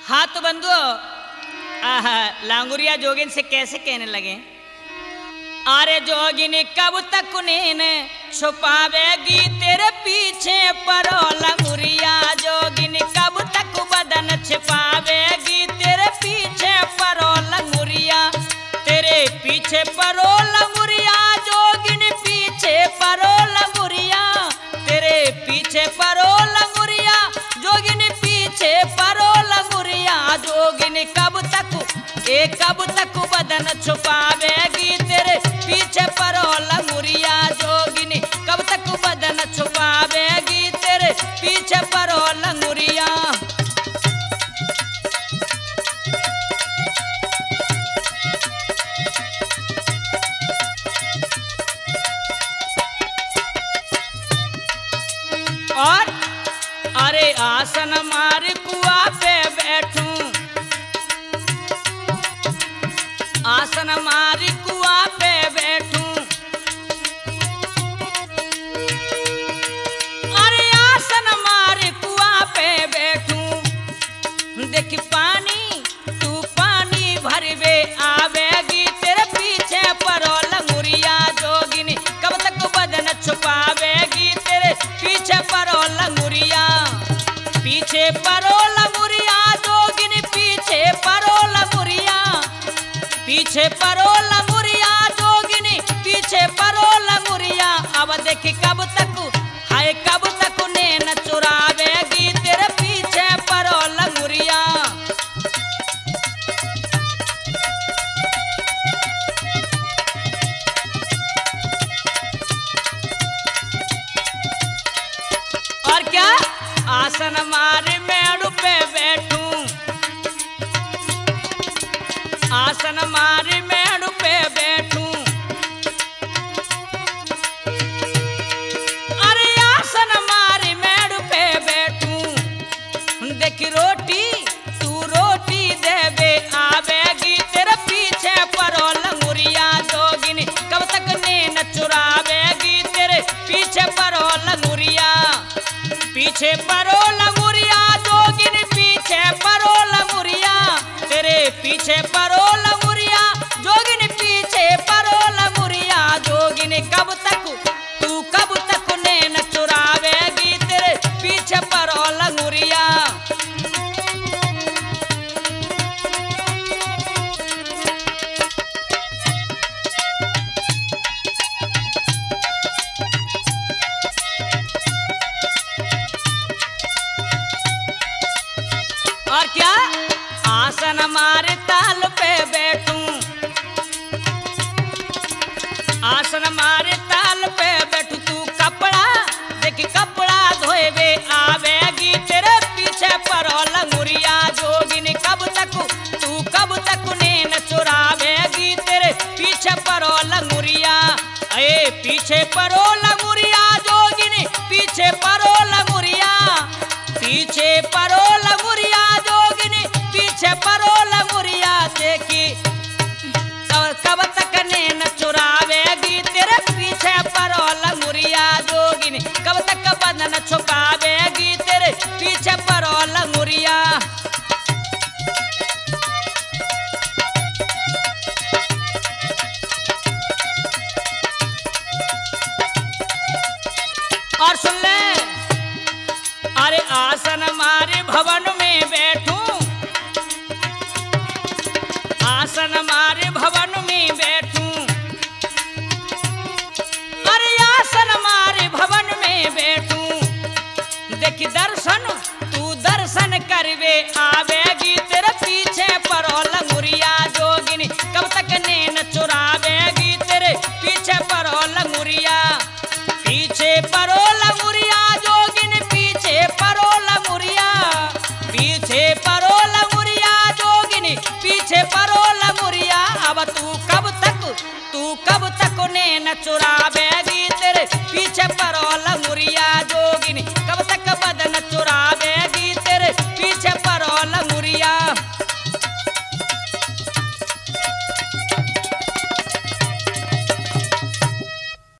हाँ तो बंधुओं, लांगुरिया जोगिन से कैसे कहने लगे, अरे जोगिनी कब तक नीन छुपावेगी तेरे पीछे परो लंगुरिया। जोगिनी कब तक बदन छिपावेगी तेरे पीछे परो लंगुरिया। तेरे पीछे परो लंगुरिया जोगिनी पीछे परो लंगुरिया। तेरे पीछे परो लंगुरिया जोगिनी पीछे परो लंगुरिया। जोगिनी कब तक बदन छुपावेगी तेरे पीछे परो लंगुरिया। जोगिनी कब तक बदन छुपावेगी तेरे पीछे परो लंगुरिया। और अरे आसन मार कुआ पे बैठूं, आसन मारी कुआ पे बैठूं। अरे आसन मारी कुआ पे बैठूं। देख पानी तू पानी भरवे आवेगी तेरे पीछे परो लंगुरिया। जोगिनी कब तक बदन छुपावेगी तेरे पीछे परो लंगुरिया। पीछे परो लंगुरिया जोगिनी पीछे परो लंगुरिया। पीछे परो लंगुरिया जोगिनी पीछे परो लंगुरिया। अब देखी कब तक नैन चुरावेगी तेरे पीछे परो लंगुरिया। और क्या आसन मारे मेड़ पे बैठूं, आसन मारे मेड़ पे बैठूं। अरे आसन मारे मेड़ पे बैठूं। देख रोटी तू रोटी देवे आवेगी तेरे पीछे परो लंगुरिया। जोगिनी कब तक नैन चुरावेगी तेरे पीछे परो लंगुरिया। पीछे परो लंगुरिया जोगिनी पीछे परो लंगुरिया। तेरे पीछे परो लंगुरिया जोगिनी पीछे परो लंगुरिया। जोगिनी कब तक नैन चुरावेगी तेरे पीछे परो लंगुरिया। और क्या आसन मारे ताल पे बैठूं, आसन मारे ताल पे बैठूं। तू कपड़ा देख कपड़ा धोएवे आवेगी तेरे पीछे परो लंगुरिया। जोगिनी कब तक नैन चुरावेगी तेरे पीछे परो लंगुरिया। अये पीछे परो लंगुरिया जोगिनी पीछे परो लंगुरिया। पीछे परो लंगुरिया जोगिनी पीछे परो लंगुरिया। देखी कब तक नैन चुरावेगी तेरे पीछे परो लंगुरिया। जोगिनी कब तक बदन छुपावेगी तेरे पीछे परो लंगुरिया। और सुन ले, अरे आसन मारे भवन में बैठूं, आसन मारे भवन में बैठूं। अरे आसन मारे भवन में बैठूं। देखी दर्शन तू दर्शन करवे आवेगी तेरे पीछे परो लंगुरिया। जोगिनी कब तक नैन चुरावेगी तेरे पीछे परो लंगुरिया। पीछे परो लंगुरिया जोगिनी पीछे परो लंगुरिया। पीछे परो लंगुरिया जोगिनी पीछे परो लंगुरिया। अब तू कब तक नैन चुरावे